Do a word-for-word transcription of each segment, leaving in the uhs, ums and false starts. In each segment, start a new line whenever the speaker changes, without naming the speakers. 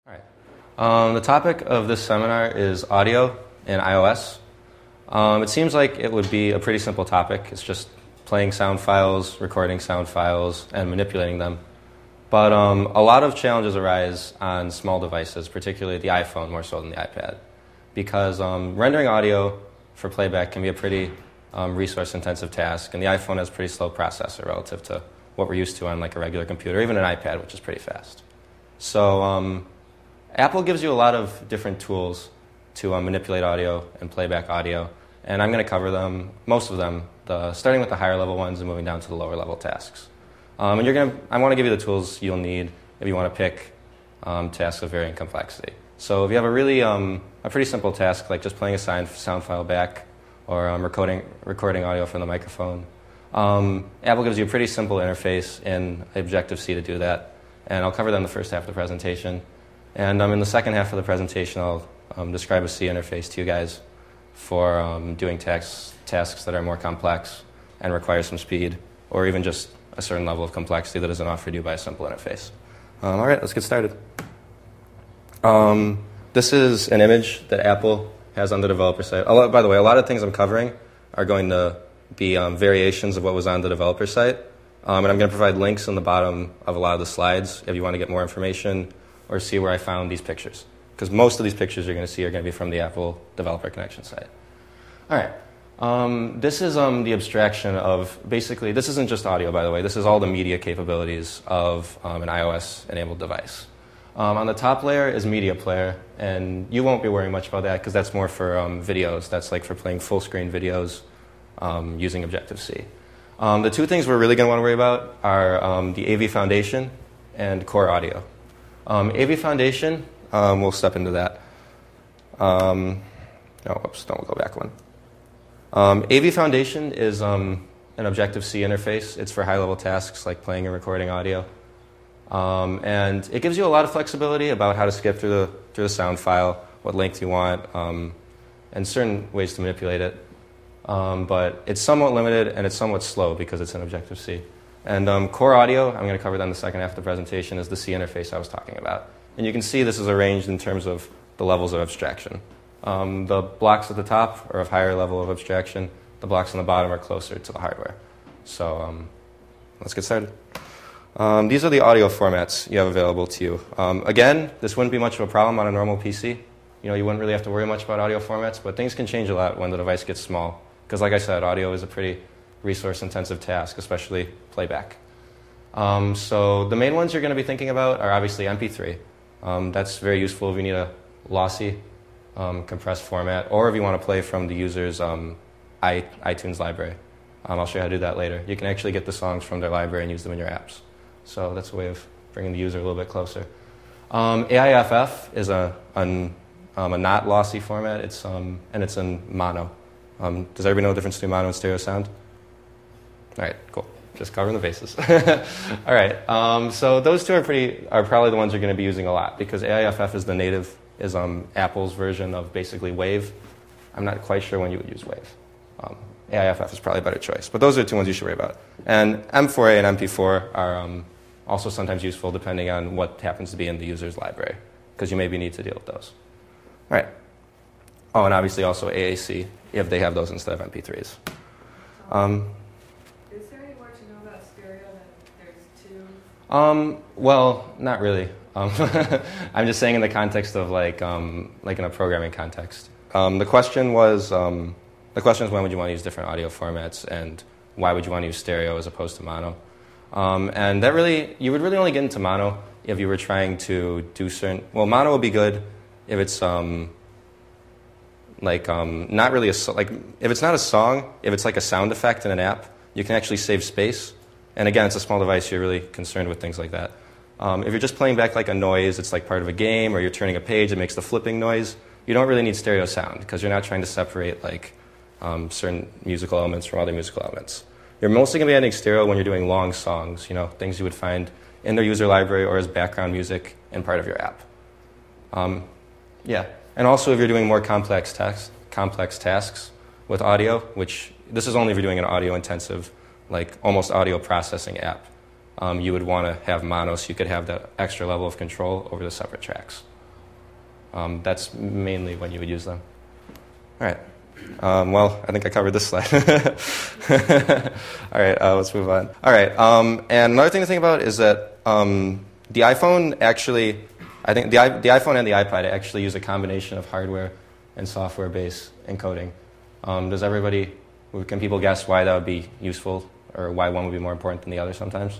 All right. Um, the topic of this seminar is audio in iOS. Um, it seems like it would be a pretty simple topic. It's just playing sound files, recording sound files, and manipulating them. But um, a lot of challenges arise on small devices, particularly the iPhone more so than the iPad, because um, rendering audio for playback can be a pretty um, resource-intensive task, and the iPhone has a pretty slow processor relative to what we're used to on like a regular computer, even an iPad, which is pretty fast. So um, Apple gives you a lot of different tools to um, manipulate audio and playback audio, and I'm going to cover them, most of them, the, starting with the higher level ones and moving down to the lower level tasks. Um, and you're going to, I want to give you the tools you'll need if you want to pick um, tasks of varying complexity. So if you have a really, um, a pretty simple task like just playing a sound, sound file back or um, recording, recording audio from the microphone, um, Apple gives you a pretty simple interface in Objective-C to do that. And I'll cover that in the first half of the presentation. And um, in the second half of the presentation, I'll um, describe a C interface to you guys for um, doing tasks, tasks that are more complex and require some speed, or even just a certain level of complexity that isn't offered you by a simple interface. Um, all right, let's get started. Um, this is an image that Apple has on the developer site. A lot, by the way, a lot of things I'm covering are going to be um, variations of what was on the developer site. Um, and I'm going to provide links in the bottom of a lot of the slides if you want to get more information or see where I found these pictures. Because most of these pictures you're going to see are going to be from the Apple Developer Connection site. All right. Um, this is um, the abstraction of basically, this isn't just audio, by the way. This is all the media capabilities of um, an iOS-enabled device. Um, on the top layer is Media Player, and you won't be worrying much about that because that's more for um, videos. That's like for playing full-screen videos um, using Objective-C. Um, the two things we're really going to want to worry about are um, the A V Foundation and Core Audio. Um, A V Foundation, um, we'll step into that. Um, no, whoops, don't go back one. Um, A V Foundation is um, an Objective-C interface. It's for high-level tasks like playing and recording audio. Um, and it gives you a lot of flexibility about how to skip through the, through the sound file, what length you want, um, and certain ways to manipulate it. Um, but it's somewhat limited and it's somewhat slow because it's in Objective-C. And um, Core Audio, I'm going to cover that in the second half of the presentation, is the C interface I was talking about. And you can see this is arranged in terms of the levels of abstraction. Um, the blocks at the top are of higher level of abstraction. The blocks on the bottom are closer to the hardware. So um, let's get started. Um, these are the audio formats you have available to you. Um, again, this wouldn't be much of a problem on a normal P C. You know, you wouldn't really have to worry much about audio formats, but things can change a lot when the device gets small. Because like I said, audio is a pretty resource-intensive task, especially playback. Um, so the main ones you're going to be thinking about are obviously M P three. Um, that's very useful if you need a lossy, um, compressed format, or if you want to play from the user's um, i iTunes library. Um, I'll show you how to do that later. You can actually get the songs from their library and use them in your apps. So that's a way of bringing the user a little bit closer. Um, A I F F is a, an, um, a not lossy format, it's, um, and it's in mono. Um, does everybody know the difference between mono and stereo sound? All right, cool. Just covering the bases. All right, um, so those two are pretty are probably the ones you're going to be using a lot because A I F F is the native, is um, Apple's version of basically Wave. I'm not quite sure when you would use Wave. Um, A I F F is probably a better choice, but those are the two ones you should worry about. And M four A and M P four are um, also sometimes useful depending on what happens to be in the user's library because you maybe need to deal with those. All right. Oh, and obviously also A A C if they have those instead of M P threes. Um,
Is there any more to know about stereo than there's two?
Um, well, not really. Um, I'm just saying in the context of like, um, like in a programming context. Um, the question was, um, the question is when would you want to use different audio formats and why would you want to use stereo as opposed to mono? Um, and that really, you would really only get into mono if you were trying to do certain, well, mono would be good if it's, um, like um, not really a, like if it's not a song, if it's like a sound effect in an app, you can actually save space. And again, it's a small device, you're really concerned with things like that. Um, if you're just playing back like a noise, it's like part of a game, or you're turning a page, it makes the flipping noise, you don't really need stereo sound because you're not trying to separate like um, certain musical elements from other musical elements. You're mostly going to be adding stereo when you're doing long songs, you know, things you would find in their user library or as background music in part of your app. Um, yeah. And also if you're doing more complex, tasks, complex tasks with audio, which this is only if you're doing an audio-intensive, like almost audio processing app, um, you would want to have mono so you could have that extra level of control over the separate tracks. Um, that's mainly when you would use them. All right. Um, well, I think I covered this slide. All right, uh, let's move on. All right, um, and another thing to think about is that um, the iPhone actually, I think the, I, the iPhone and the iPad actually use a combination of hardware and software-based encoding. Um, does everybody, can people guess why that would be useful or why one would be more important than the other sometimes?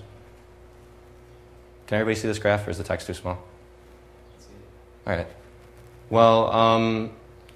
Can everybody see this graph, or is the text too small? All right. Well, um,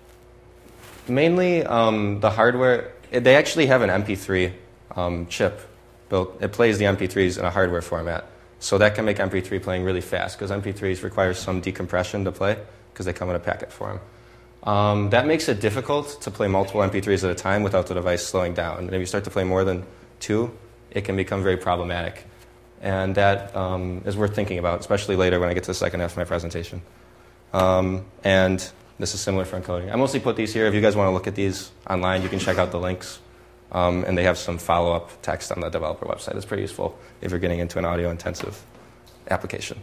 mainly um, the hardware, they actually have an M P three um, chip built. It plays the M P threes in a hardware format. So that can make M P three playing really fast, because M P threes require some decompression to play, because they come in a packet form. Um, that makes it difficult to play multiple M P threes at a time without the device slowing down. And if you start to play more than two, it can become very problematic. And that um, is worth thinking about, especially later when I get to the second half of my presentation. Um, and this is similar for encoding. I mostly put these here. If you guys want to look at these online, you can check out the links. Um, and they have some follow-up text on the developer website. It's pretty useful if you're getting into an audio-intensive application.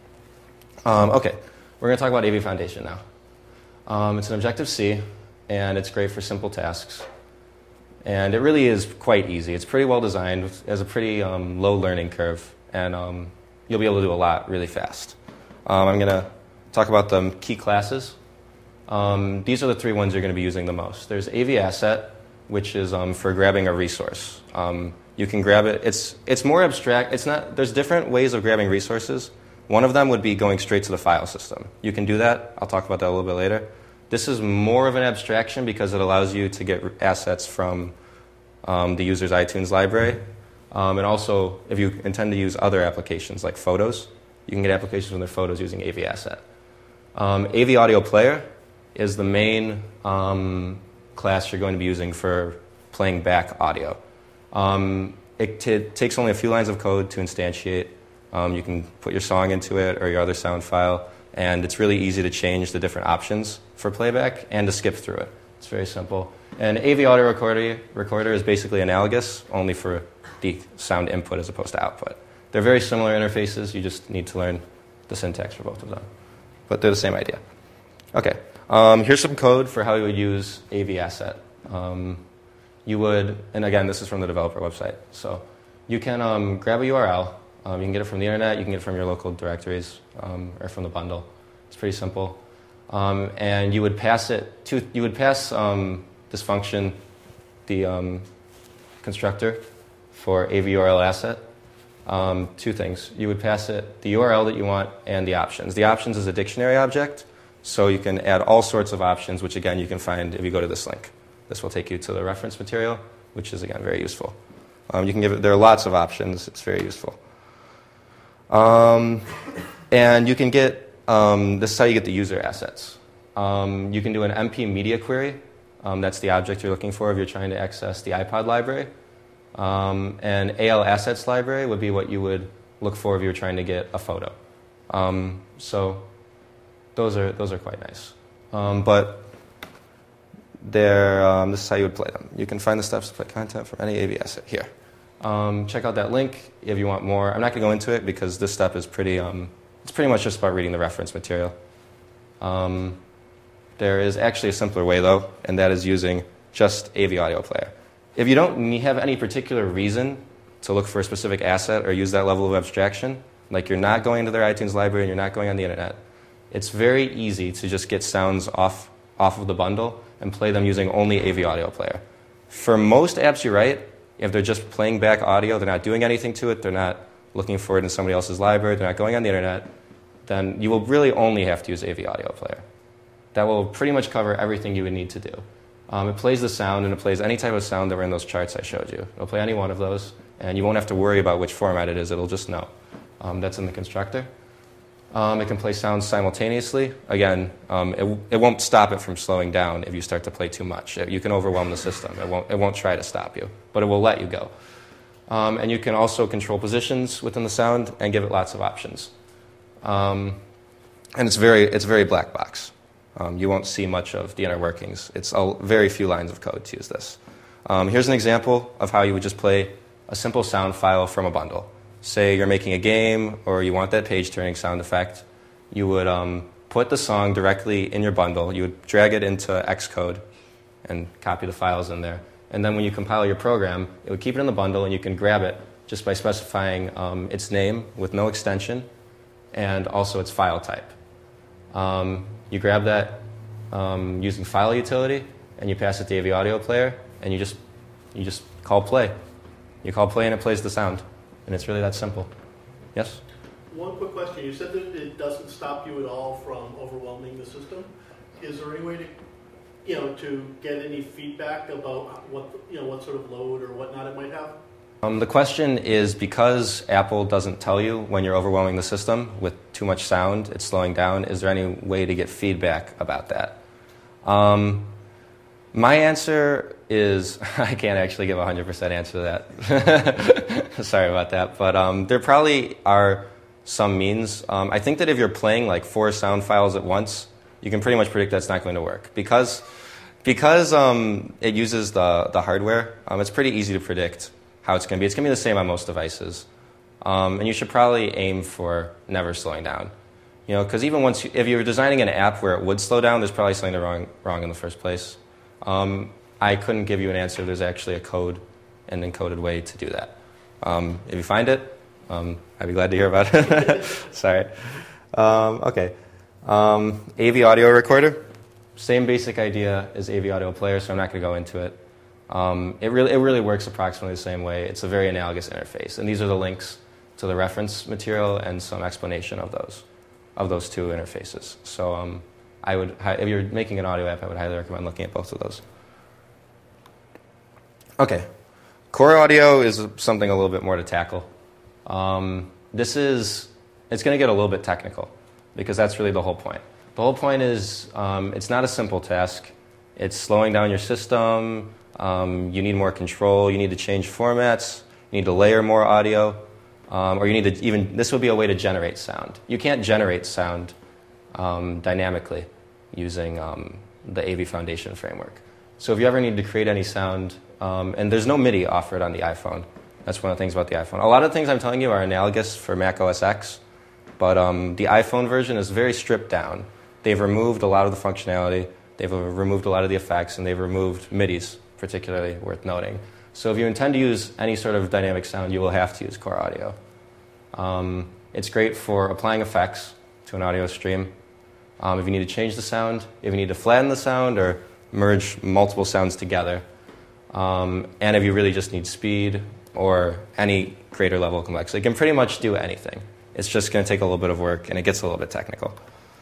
Um, okay, we're going to talk about A V Foundation now. Um, it's an Objective-C, and it's great for simple tasks. And it really is quite easy. It's pretty well designed. It has a pretty um, low learning curve, and um, you'll be able to do a lot really fast. Um, I'm going to talk about the key classes. Um, these are the three ones you're going to be using the most. There's A V Asset, which is um, for grabbing a resource. Um, you can grab it. It's it's more abstract. It's not. There's different ways of grabbing resources. One of them would be going straight to the file system. You can do that. I'll talk about that a little bit later. This is more of an abstraction because it allows you to get assets from um, the user's iTunes library. Um, and also, if you intend to use other applications like photos, you can get applications from their photos using A V Asset. Um, A V Audio Player is the main um, class you're going to be using for playing back audio. Um, it t- takes only a few lines of code to instantiate. Um, you can put your song into it or your other sound file, and it's really easy to change the different options for playback and to skip through it. It's very simple. And A V Audio Recorder, recorder is basically analogous, only for the sound input as opposed to output. They're very similar interfaces. You just need to learn the syntax for both of them. But they're the same idea. Okay. Um, here's some code for how you would use A V Asset. Um, you would, and again, this is from the developer website. So you can um, grab a U R L. Um, you can get it from the internet. You can get it from your local directories um, or from the bundle. It's pretty simple. Um, and you would pass it to. You would pass um, this function, the um, constructor for A V U R L asset. Um, two things. You would pass it the U R L that you want and the options. The options is a dictionary object. So you can add all sorts of options, which, again, you can find if you go to this link. This will take you to the reference material, which is, again, very useful. Um, you can give it, there are lots of options. It's very useful. Um, and you can get, um, this is how you get the user assets. Um, you can do an M P media query. Um, that's the object you're looking for if you're trying to access the iPod library. Um, and A L assets library would be what you would look for if you were trying to get a photo. Um, so... Those are those are quite nice, um, but they're, um, this is how you would play them. You can find the steps to play content from any A V asset here. Um, check out that link if you want more. I'm not going to go into it because this step is pretty. Um, it's pretty much just about reading the reference material. Um, there is actually a simpler way though, and that is using just A V Audio Player. If you don't have any particular reason to look for a specific asset or use that level of abstraction, like you're not going into their iTunes library and you're not going on the internet. It's very easy to just get sounds off, off of the bundle and play them using only A V Audio Player. For most apps you write, if they're just playing back audio, they're not doing anything to it, they're not looking for it in somebody else's library, they're not going on the internet, then you will really only have to use A V Audio Player. That will pretty much cover everything you would need to do. Um, it plays the sound, and it plays any type of sound that were in those charts I showed you. It'll play any one of those, and you won't have to worry about which format it is. It'll just know. Um, that's in the constructor. Um, it can play sounds simultaneously. Again, um, it, it won't stop it from slowing down if you start to play too much. It, you can overwhelm the system. It won't, it won't try to stop you, but it will let you go. Um, and you can also control positions within the sound and give it lots of options. Um, and it's very, it's very black box. Um, you won't see much of the inner workings. It's a, very few lines of code to use this. Um, here's an example of how you would just play a simple sound file from a bundle. Say you're making a game or you want that page-turning sound effect. You would um, put the song directly in your bundle. You would drag it into Xcode and copy the files in there. And then when you compile your program, it would keep it in the bundle, and you can grab it just by specifying um, its name with no extension and also its file type. Um, you grab that um, using file utility, and you pass it to the A V audio player, and you just you just call play. You call play, and it plays the sound, and it's really that simple. Yes?
One quick question. You said that it doesn't stop you at all from overwhelming the system. Is there any way to, you know, to get any feedback about what, you know, what sort of load or whatnot it might have?
Um, the question is, because Apple doesn't tell you when you're overwhelming the system with too much sound, it's slowing down, is there any way to get feedback about that? Um, my answer is, I can't actually give a one hundred percent answer to that. Sorry about that. But um, there probably are some means. Um, I think that if you're playing like four sound files at once, you can pretty much predict that's not going to work. Because, because um, it uses the, the hardware, um, it's pretty easy to predict how it's going to be. It's going to be the same on most devices. Um, and you should probably aim for never slowing down. You know, because even once you, if you were designing an app where it would slow down, there's probably something wrong, wrong in the first place. Um, I couldn't give you an answer. There's actually a code, an encoded way to do that. Um, if you find it, um, I'd be glad to hear about it. Sorry. Um, okay. Um, A V audio recorder. Same basic idea as A V audio player, so I'm not going to go into it. Um, it really it really works approximately the same way. It's a very analogous interface, and these are the links to the reference material and some explanation of those of those two interfaces. So um, I would, if you're making an audio app, I would highly recommend looking at both of those. Okay, core audio is something a little bit more to tackle. Um, this is it's going to get a little bit technical because that's really the whole point. The whole point is um, it's not a simple task. It's slowing down your system. Um, you need more control. You need to change formats. You need to layer more audio. Um, or you need to even, this would be a way to generate sound. You can't generate sound um, dynamically using um, the A V Foundation framework. So if you ever need to create any sound, um, and there's no MIDI offered on the iPhone. That's one of the things about the iPhone. A lot of things I'm telling you are analogous for Mac O S X, but um, the iPhone version is very stripped down. They've removed a lot of the functionality. They've removed a lot of the effects, and they've removed MIDIs, particularly worth noting. So if you intend to use any sort of dynamic sound, you will have to use core audio. Um, it's great for applying effects to an audio stream. Um, if you need to change the sound, if you need to flatten the sound or merge multiple sounds together, um, and if you really just need speed or any greater level of complexity, you can pretty much do anything. It's just going to take a little bit of work, and it gets a little bit technical.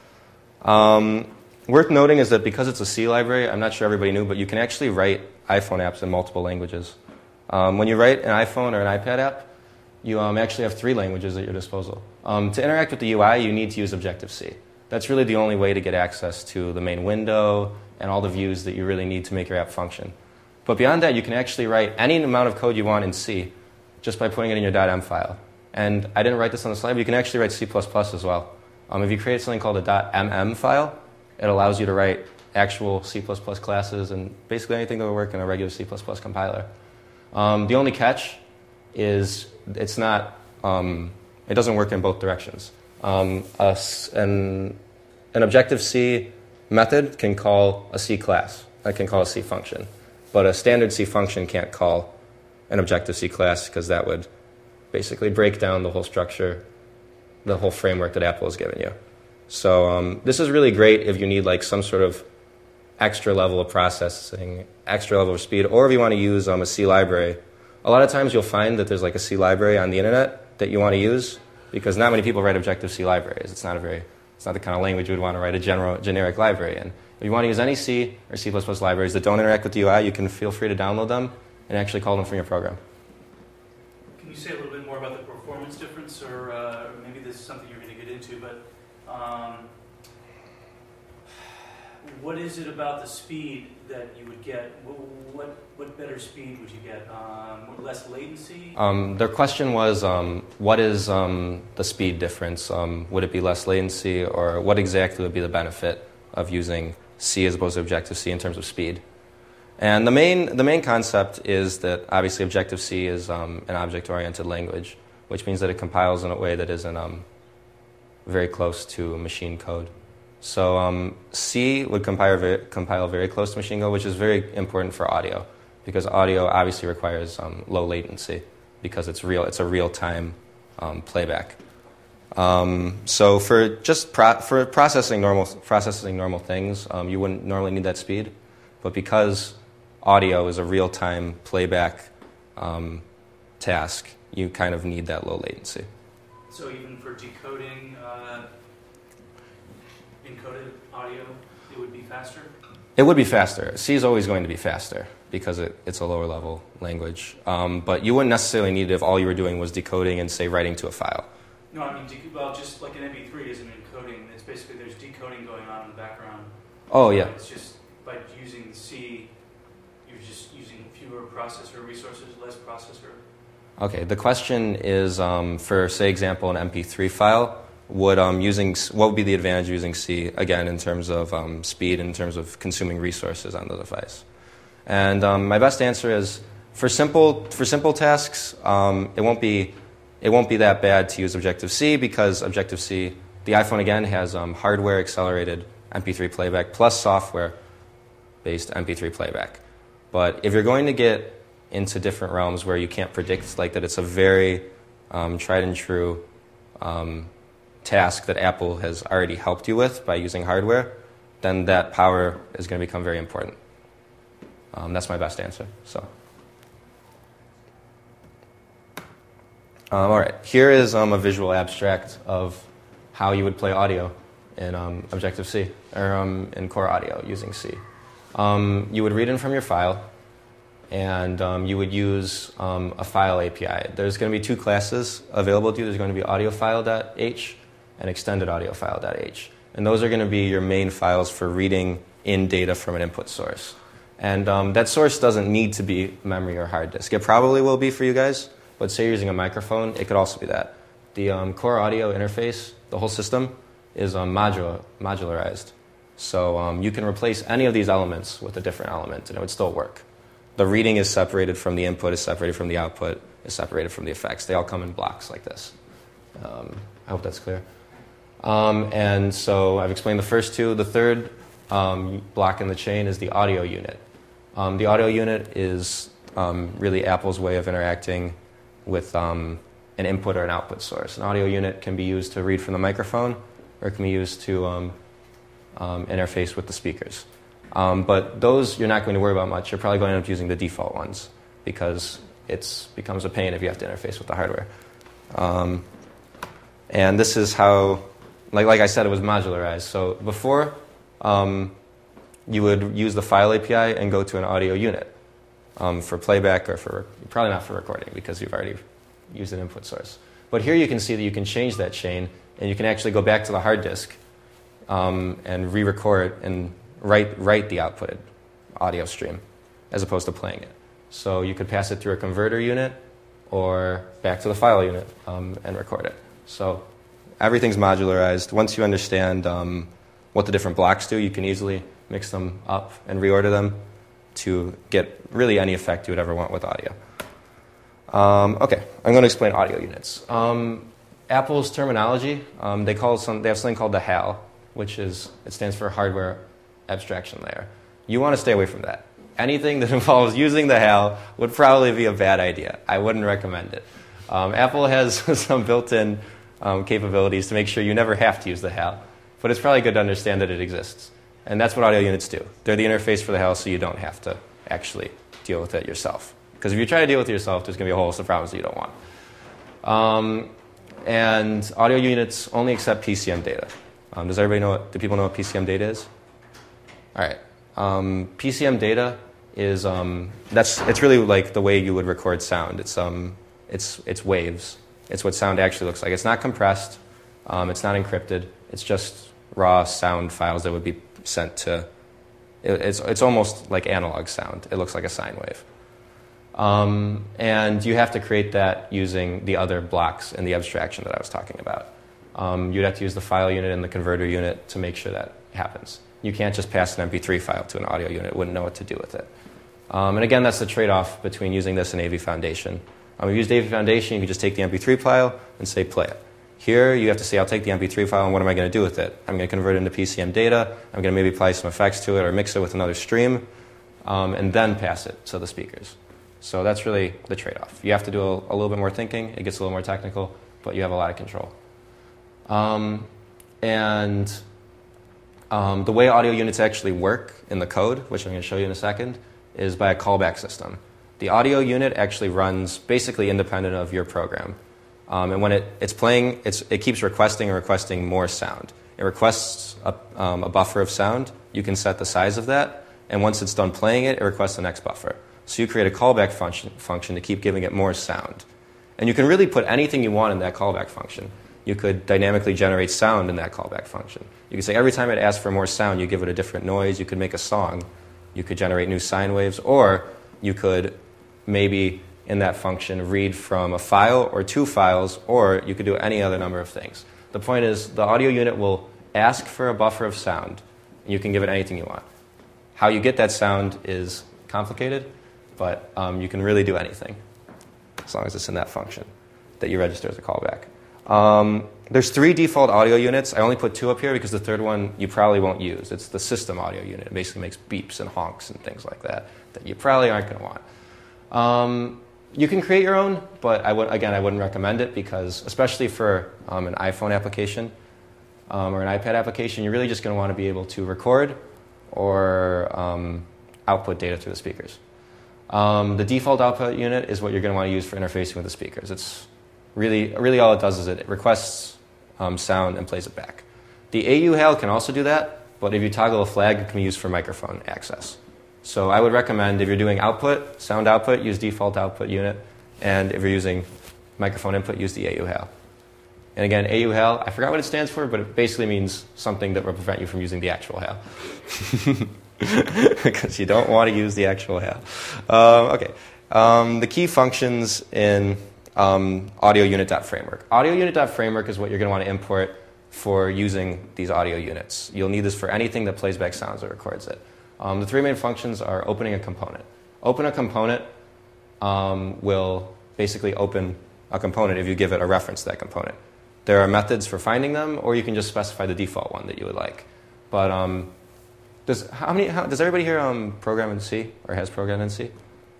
Um, worth noting is that because it's a C library, I'm not sure everybody knew, but you can actually write iPhone apps in multiple languages. Um, when you write an iPhone or an iPad app, you um, actually have three languages at your disposal. Um, to interact with the U I, you need to use Objective-C. That's really the only way to get access to the main window and all the views that you really need to make your app function. But beyond that, you can actually write any amount of code you want in C just by putting it in your .m file. And I didn't write this on the slide, but you can actually write C plus plus as well. Um, if you create something called a .mm file, it allows you to write actual C plus plus classes and basically anything that will work in a regular C plus plus compiler. Um, the only catch is it's not, um, it doesn't work in both directions. Um, a, an, an Objective-C method can call a C class. It can call a C function. But a standard C function can't call an Objective-C class because that would basically break down the whole structure, the whole framework that Apple has given you. So um, this is really great if you need like some sort of extra level of processing, extra level of speed, or if you want to use um, a C library. A lot of times you'll find that there's like a C library on the internet that you want to use because not many people write Objective-C libraries. It's not a very, it's not the kind of language you would want to write a general, generic library in. If you want to use any C or C plus plus libraries that don't interact with the U I, you can feel free to download them and actually call them from your program.
Can you say a little bit more about the performance difference, or uh, maybe this is something you're going to get into, but um, what is it about the speed that you would get? What, what, what better speed would you get? Um, less latency?
Um, their question was, um, what is um, the speed difference? Um, would it be less latency, or what exactly would be the benefit of using C as opposed to Objective-C in terms of speed? And the main, the main concept is that obviously Objective-C is um, an object-oriented language, which means that it compiles in a way that isn't um, very close to machine code. So um, C would compile very, compile very close to machine code, which is very important for audio, because audio obviously requires um, low latency because it's real. It's a real-time um, playback. Um, so for just pro- for processing normal processing normal things, um, you wouldn't normally need that speed, but because audio is a real-time playback um, task, you kind of need that low latency.
So even for decoding uh, encoded audio, it would be faster?
It would be faster. C is always going to be faster because it, it's a lower level language. Um, but you wouldn't necessarily need it if all you were doing was decoding and, say, writing to a file.
No, I mean, dec- well, just like an M P three isn't encoding. It's basically there's decoding going on in the background.
Oh, yeah.
It's just by using C, you're just using fewer processor resources, less processor.
Okay, the question is, um, for, say, example, an M P three file, would um, using what would be the advantage of using C, again, in terms of um, speed, in terms of consuming resources on the device? And um, my best answer is, for simple for simple tasks, um, it won't be it won't be that bad to use Objective-C, because Objective-C, the iPhone, again, has um, hardware-accelerated M P three playback plus software-based M P three playback. But if you're going to get into different realms where you can't predict, like that it's a very um, tried and true um, task that Apple has already helped you with by using hardware, then that power is going to become very important. Um, that's my best answer. So, um, all right, here is um, a visual abstract of how you would play audio in um, Objective-C, or um, in Core Audio using C. Um, you would read in from your file, and um, you would use um, a file A P I. There's going to be two classes available to you. There's going to be audioFile.h and extendedAudioFile.h. And those are going to be your main files for reading in data from an input source. And um, that source doesn't need to be memory or hard disk. It probably will be for you guys, but say you're using a microphone, it could also be that. The um, Core Audio interface, the whole system, is um, modular, modularized. So um, you can replace any of these elements with a different element, and it would still work. The reading is separated from the input, is separated from the output, is separated from the effects. They all come in blocks like this. Um, I hope that's clear. Um, and so I've explained the first two. The third um, block in the chain is the audio unit. Um, the audio unit is um, really Apple's way of interacting with um, an input or an output source. An audio unit can be used to read from the microphone, or it can be used to um, um, interface with the speakers. Um, but those you're not going to worry about much. You're probably going to end up using the default ones because it becomes a pain if you have to interface with the hardware. Um, and this is how, like, like I said, it was modularized. So before, um, you would use the file A P I and go to an audio unit um, for playback, or for, probably not for recording because you've already used an input source. But here you can see that you can change that chain, and you can actually go back to the hard disk um, and re-record and write, write the outputted audio stream as opposed to playing it. So you could pass it through a converter unit or back to the file unit um, and record it. So everything's modularized. Once you understand um, what the different blocks do, you can easily mix them up and reorder them to get really any effect you would ever want with audio. Um, okay, I'm going to explain audio units. Um, Apple's terminology, um, they call some. They have something called the H A L, which is it stands for Hardware Abstraction Layer. You want to stay away from that. Anything that involves using the H A L would probably be a bad idea. I wouldn't recommend it. Um, Apple has some built-in um, capabilities to make sure you never have to use the H A L, but it's probably good to understand that it exists. And that's what audio units do. They're the interface for the H A L, so you don't have to actually deal with it yourself. Because if you try to deal with it yourself, there's going to be a whole host of problems that you don't want. Um, and audio units only accept P C M data. Um, does everybody know what, do people know what P C M data is? All right. Um, P C M data is, um, that's, it's really like the way you would record sound. It's, um, it's, it's waves. It's what sound actually looks like. It's not compressed. Um, it's not encrypted. It's just raw sound files that would be sent to, it, it's, it's almost like analog sound. It looks like a sine wave. Um, and you have to create that using the other blocks in the abstraction that I was talking about. Um, you'd have to use the file unit and the converter unit to make sure that happens. You can't just pass an M P three file to an audio unit. It wouldn't know what to do with it. Um, and again, that's the trade-off between using this and A V Foundation. Um, if you used A V Foundation, you could just take the M P three file and say play it. Here, you have to say, I'll take the M P three file, and what am I going to do with it? I'm going to convert it into P C M data. I'm going to maybe apply some effects to it or mix it with another stream, um, and then pass it to the speakers. So that's really the trade-off. You have to do a, a little bit more thinking. It gets a little more technical, but you have a lot of control. Um, and um, the way audio units actually work in the code, which I'm going to show you in a second, is by a callback system. The audio unit actually runs basically independent of your program. Um, and when it, it's playing, it's, it keeps requesting and requesting more sound. It requests a, um, a buffer of sound. You can set the size of that. And once it's done playing it, it requests the next buffer. So you create a callback function, function to keep giving it more sound. And you can really put anything you want in that callback function. You could dynamically generate sound in that callback function. You could say every time it asks for more sound, you give it a different noise. You could make a song. You could generate new sine waves. Or you could maybe in that function read from a file or two files, or you could do any other number of things. The point is the audio unit will ask for a buffer of sound, and you can give it anything you want. How you get that sound is complicated, but um, you can really do anything as long as it's in that function that you register as a callback. Um, there's three default audio units. I only put two up here because the third one you probably won't use. It's the system audio unit. It basically makes beeps and honks and things like that that you probably aren't going to want. Um, you can create your own, but I would, again, I wouldn't recommend it because, especially for um, an iPhone application um, or an iPad application, you're really just going to want to be able to record or um, output data through the speakers. Um, the default output unit is what you're going to want to use for interfacing with the speakers. It's really, really all it does is it requests um, sound and plays it back. The A U H A L can also do that, but if you toggle a flag, it can be used for microphone access. So I would recommend if you're doing output, sound output, use default output unit. And if you're using microphone input, use the A U H A L. And again, A U H A L, I forgot what it stands for, but it basically means something that will prevent you from using the actual H A L. Because you don't want to use the actual H A L. Um, okay. Um, the key functions in um, audio unit.framework. Audio unit.framework is what you're going to want to import for using these audio units. You'll need this for anything that plays back sounds or records it. Um, the three main functions are opening a component. Open a component um, will basically open a component if you give it a reference to that component. There are methods for finding them, or you can just specify the default one that you would like. But um, does how many? How, does everybody here um, program in C or has programmed in C?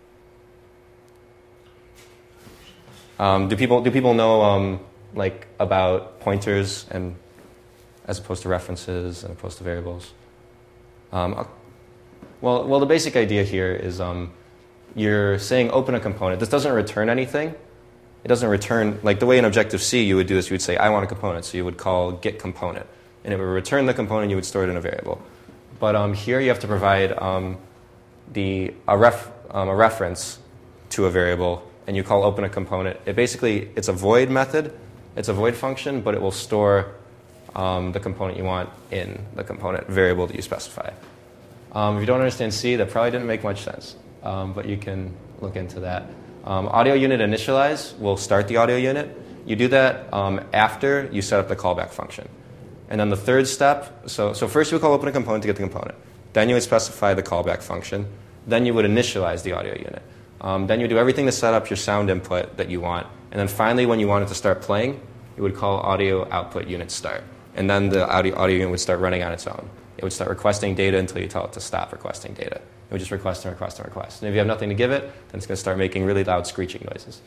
Um, do people do people know um, like about pointers and as opposed to references and opposed to variables? Um, Well, well, the basic idea here is um, you're saying open a component. This doesn't return anything. It doesn't return, like the way in Objective-C you would do this, you would say, I want a component. So you would call get component. And it would return the component, you would store it in a variable. But um, here you have to provide um, the, a, ref, um, a reference to a variable, and you call open a component. It basically, it's a void method. It's a void function, but it will store um, the component you want in the component variable that you specify. Um, if you don't understand C, that probably didn't make much sense, um, but you can look into that. Um, audio unit initialize will start the audio unit. You do that um, after you set up the callback function. And then the third step, so, so first you would call open a component to get the component. Then you would specify the callback function. Then you would initialize the audio unit. Um, then you would do everything to set up your sound input that you want. And then finally, when you want it to start playing, you would call audio output unit start. And then the audio, audio unit would start running on its own. It would start requesting data until you tell it to stop requesting data. It would just request and request and request. And if you have nothing to give it, then it's going to start making really loud screeching noises.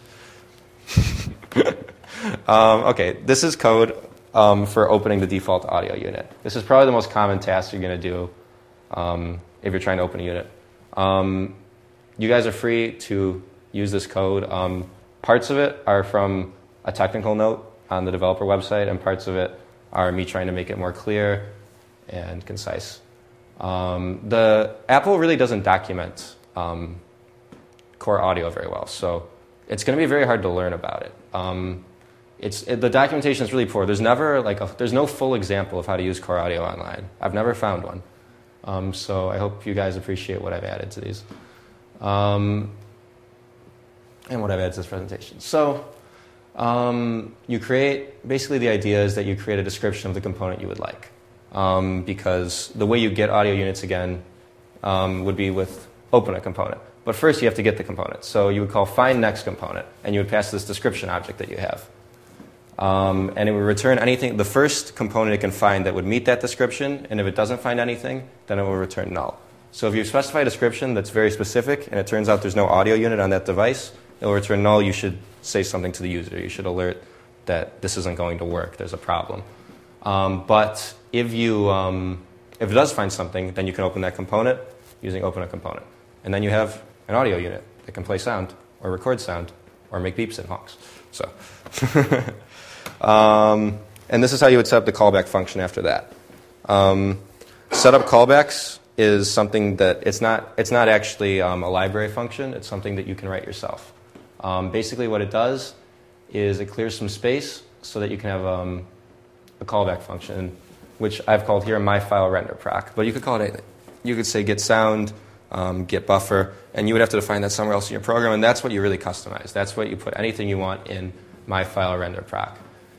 um, okay, this is code um, for opening the default audio unit. This is probably the most common task you're going to do um, if you're trying to open a unit. Um, you guys are free to use this code. Um, parts of it are from a technical note on the developer website, and parts of it are me trying to make it more clear and concise. Um, the Apple really doesn't document um, core audio very well, so it's going to be very hard to learn about it. Um, it's it, the documentation is really poor. There's never like a, there's no full example of how to use core audio online. I've never found one. Um, so I hope you guys appreciate what I've added to these, um, and what I've added to this presentation. So um, you create basically the idea is that you create a description of the component you would like. Um, because the way you get audio units again um, would be with open a component. But first you have to get the component. So you would call find next component, and you would pass this description object that you have. Um, and it will return anything, the first component it can find that would meet that description, and if it doesn't find anything, then it will return null. So if you specify a description that's very specific, and it turns out there's no audio unit on that device, it will return null. You should say something to the user. You should alert that this isn't going to work, there's a problem. Um, but if, you, um, if it does find something, then you can open that component using open a component. And then you have an audio unit that can play sound, or record sound, or make beeps and honks. So, um, and this is how you would set up the callback function after that. Um, set up callbacks is something that it's not, it's not actually um, a library function. It's something that you can write yourself. Um, basically what it does is it clears some space so that you can have um, a callback function, which I've called here my file render proc. But you could call it anything. You could say get sound, um, get buffer, and you would have to define that somewhere else in your program, and that's what you really customize. That's what you put anything you want in my file render proc.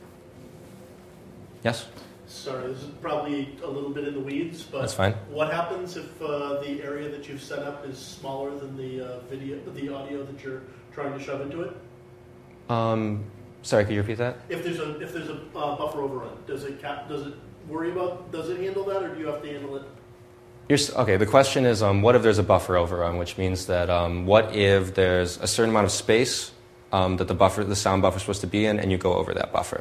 Yes?
Sorry, this is probably a little bit in the weeds, but
That's fine.
What happens if uh, the area that you've set up is smaller than the uh, video, the audio that you're trying to shove into it?
Um, sorry, could you repeat that?
If there's a if there's a uh, buffer overrun, does it cap, does it worry about does it handle that, or do you have to handle it?
You're, okay, the question is, um, what if there's a buffer overrun, which means that um, what if there's a certain amount of space um, that the buffer, the sound buffer is supposed to be in, and you go over that buffer?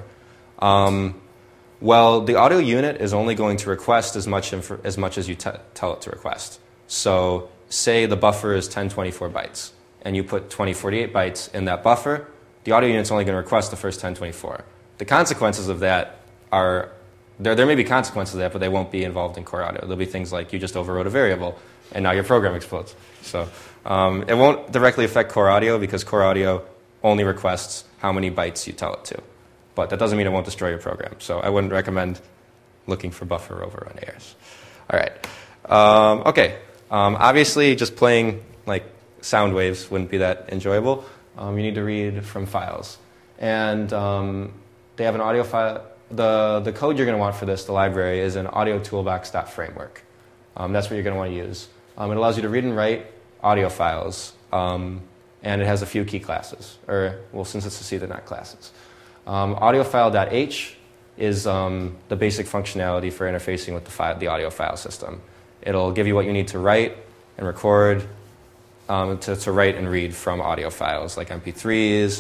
Um, well, the audio unit is only going to request as much inf- as much as you t- tell it to request. So, say the buffer is ten twenty-four bytes, and you put twenty forty-eight bytes in that buffer. The audio unit's only going to request the first ten twenty-four. The consequences of that are There, there may be consequences of that, but they won't be involved in core audio. There'll be things like you just overrode a variable, and now your program explodes. So um, it won't directly affect core audio because core audio only requests how many bytes you tell it to. But that doesn't mean it won't destroy your program. So I wouldn't recommend looking for buffer overrun errors. All right. Um, okay. Um, obviously, just playing like sound waves wouldn't be that enjoyable. Um, you need to read from files. And um, they have an audio file. The, the code you're going to want for this, the library, is an audio toolbox.framework. Um, that's what you're going to want to use. Um, it allows you to read and write audio files, um, and it has a few key classes. Or, well, since it's a C, they're not classes. Um, AudioFile.h is um, the basic functionality for interfacing with the, file, the audio file system. It'll give you what you need to write and record, um, to, to write and read from audio files, like M P threes,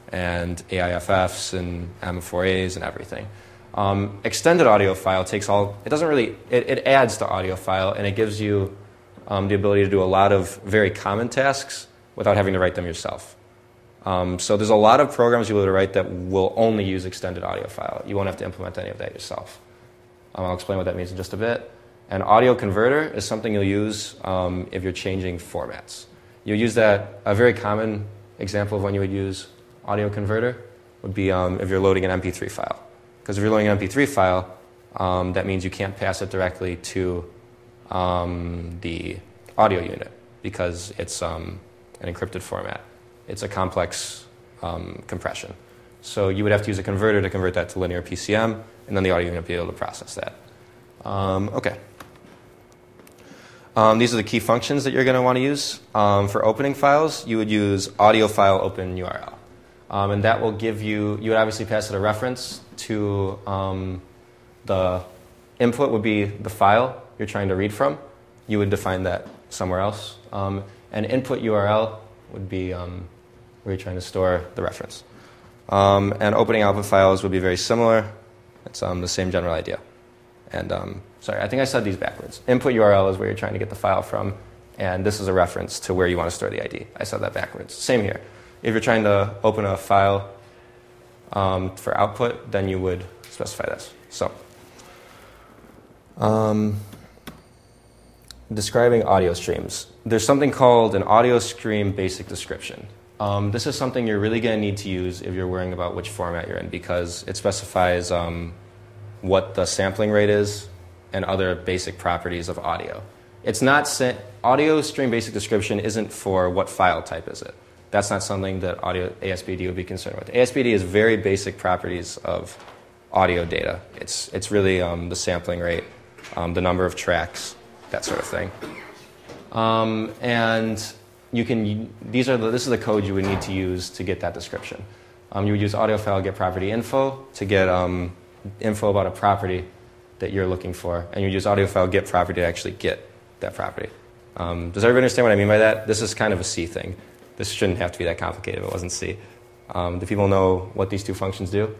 and A I F Fs and M four As and everything. Um, extended audio file takes all, it doesn't really, it, it adds to audio file, and it gives you um, the ability to do a lot of very common tasks without having to write them yourself. Um, so there's a lot of programs you'll be able to write that will only use extended audio file. You won't have to implement any of that yourself. Um, I'll explain what that means in just a bit. An audio converter is something you'll use um, if you're changing formats. You'll use that, a very common example of when you would use audio converter would be um, if you're loading an M P three file. Because if you're loading an M P three file, um, that means you can't pass it directly to um, the audio unit because it's um, an encrypted format. It's a complex um, compression. So you would have to use a converter to convert that to linear P C M, and then the audio unit would be able to process that. Um, okay. Um, these are the key functions that you're going to want to use. Um, for opening files, you would use audio file open U R L. Um, and that will give you, you would obviously pass it a reference to um, the input would be the file you're trying to read from. You would define that somewhere else. Um, and input U R L would be um, where you're trying to store the reference. Um, and opening output files would be very similar. It's um, the same general idea. And um, sorry, I think I said these backwards. Input U R L is where you're trying to get the file from, and this is a reference to where you want to store the I D. I said that backwards. Same here. If you're trying to open a file um, for output, then you would specify this. So, um, describing audio streams. There's something called an audio stream basic description. Um, this is something you're really going to need to use if you're worrying about which format you're in, because it specifies um, what the sampling rate is and other basic properties of audio. It's not sa- audio stream basic description isn't for what file type is it. That's not something that audio A S B D would be concerned with. A S B D is very basic properties of audio data. It's it's really um, the sampling rate, um, the number of tracks, that sort of thing. Um, and you can these are the, this is the code you would need to use to get that description. Um, you would use audiophile get property info to get um, info about a property that you're looking for, and you use audiophile get property to actually get that property. Um, does everybody understand what I mean by that? This is kind of a C thing. This shouldn't have to be that complicated if it wasn't C. Um, do people know what these two functions do?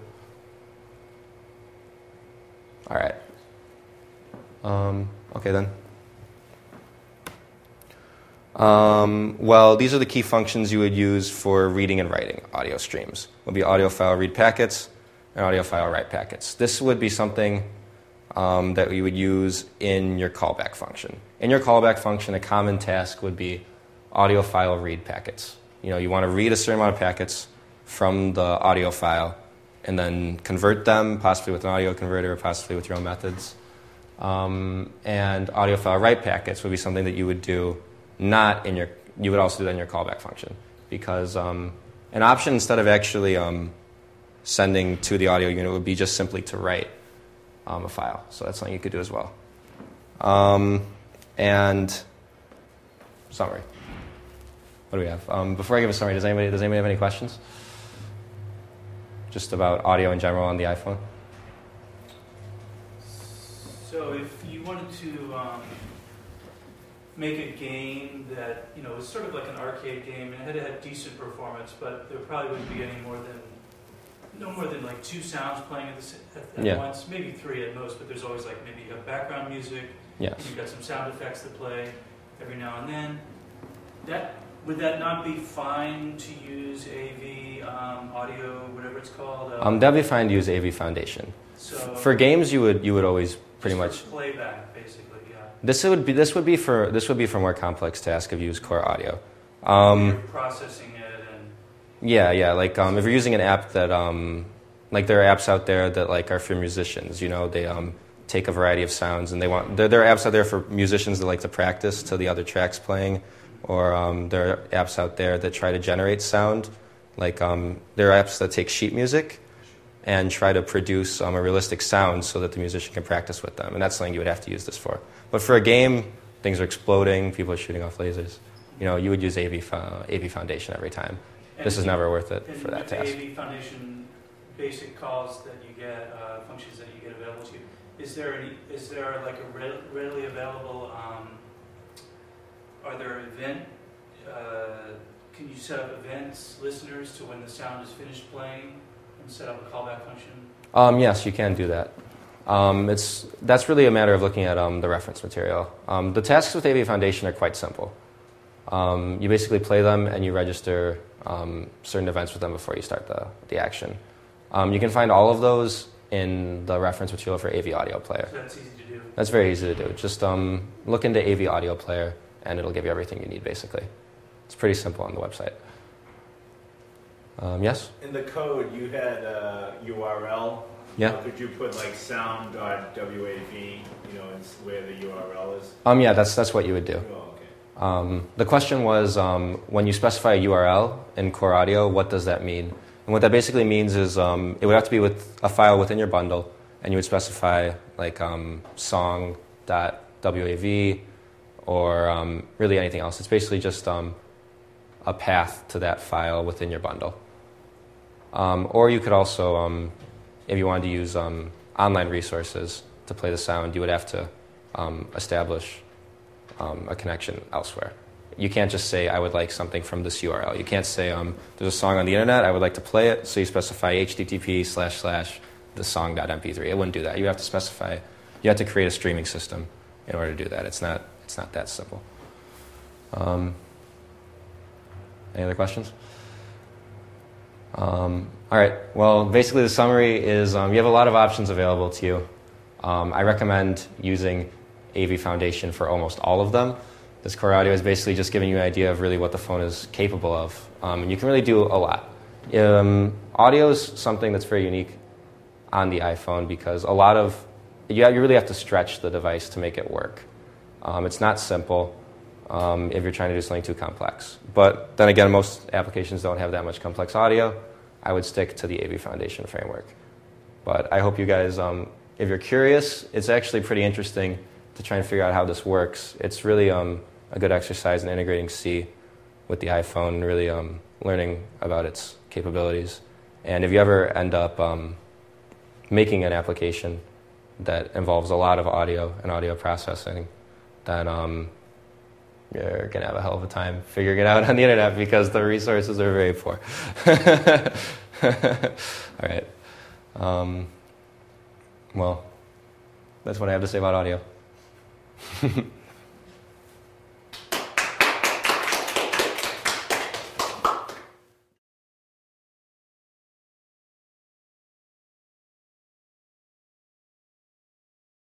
All right. Um, okay, then. Um, well, these are the key functions you would use for reading and writing audio streams. It would be audiophile read packets and audiophile write packets. This would be something um, that you would use in your callback function. In your callback function, a common task would be audiophile read packets. You know, you want to read a certain amount of packets from the audio file and then convert them, possibly with an audio converter, or possibly with your own methods. Um, and audiophile write packets would be something that you would do not in your, you would also do that in your callback function. Because um, an option, instead of actually um, sending to the audio unit, would be just simply to write um, a file. So that's something you could do as well. Um, and summary. What do we have? Um, before I give a summary, does anybody, does anybody have any questions? Just about audio in general on the iPhone?
So if you wanted to um, make a game that, you know, was sort of like an arcade game and it had to have decent performance, but there probably wouldn't be any more than, no more than like two sounds playing at, the, at, at
Yeah.
once, maybe three at most, but there's always like maybe you have background music,
Yes.
and you've got some sound effects that play every now and then. That Would that not be fine to use A V, um, audio, whatever it's called? Uh,
Um, that'd be fine to use A V Foundation.
so
For games, you would you would always pretty
just
much.
for playback, basically, yeah.
This would be this would be for this would be for more complex tasks if you use Core Audio. Um,
You're processing it and
yeah, yeah. Like um, if you're using an app that um, like there are apps out there that like are for musicians. You know, they um, take a variety of sounds and they want. There, there are apps out there for musicians that like to practice to the other tracks playing. Or um, there are apps out there that try to generate sound. Like um, there are apps that take sheet music and try to produce um, a realistic sound so that the musician can practice with them. And that's something you would have to use this for. But for a game, things are exploding, people are shooting off lasers. You know, you would use A V, uh, A V Foundation every time.
And
This is never worth it
and
for that
with
task.
the A V Foundation basic calls that you get, uh, functions that you get available to you, is there any, is there like a re- readily available, um, are there event, uh, can you set up events, listeners, to when the sound is finished playing and set up a callback function?
Um, yes, you can do that. Um, it's, that's really a matter of looking at um, the reference material. Um, the tasks with A V Foundation are quite simple. Um, you basically play them and you register um, certain events with them before you start the, the action. Um, you can find all of those in the reference material for A V Audio Player.
So that's easy to do.
That's very easy to do. Just um, look into A V Audio Player and it'll give you everything you need, basically. It's pretty simple on the website. Um, yes?
In the code, you had a U R L.
Yeah.
Uh, could you put like sound dot W A V, you know, it's where the U R L is?
Um, yeah, that's, that's what you would do.
Oh, okay.
Um, the question was, um, when you specify a U R L in Core Audio, what does that mean? And what that basically means is um, it would have to be with a file within your bundle, and you would specify like um, song dot W A V or um, really anything else. It's basically just um, a path to that file within your bundle. Um, or you could also, um, if you wanted to use um, online resources to play the sound, you would have to um, establish um, a connection elsewhere. You can't just say, I would like something from this U R L. You can't say, um, there's a song on the internet, I would like to play it, so you specify H T T P slash slash the song dot M P three. It wouldn't do that. You have to specify, you have to create a streaming system in order to do that. It's not, it's not that simple. Um, any other questions? Um, all right. Well, basically the summary is um, you have a lot of options available to you. Um, I recommend using A V Foundation for almost all of them. This Core Audio is basically just giving you an idea of really what the phone is capable of. Um, and you can really do a lot. Um, audio is something that's very unique on the iPhone because a lot of, you, you really have to stretch the device to make it work. Um, it's not simple um, if you're trying to do something too complex. But then again, most applications don't have that much complex audio. I would stick to the A V Foundation framework. But I hope you guys, um, if you're curious, it's actually pretty interesting to try and figure out how this works. It's really um, a good exercise in integrating C with the iPhone and really um, learning about its capabilities. And if you ever end up um, making an application that involves a lot of audio and audio processing, then um, you're going to have a hell of a time figuring it out on the internet because the resources are very poor. All right. Um, well, that's what I have to say about audio.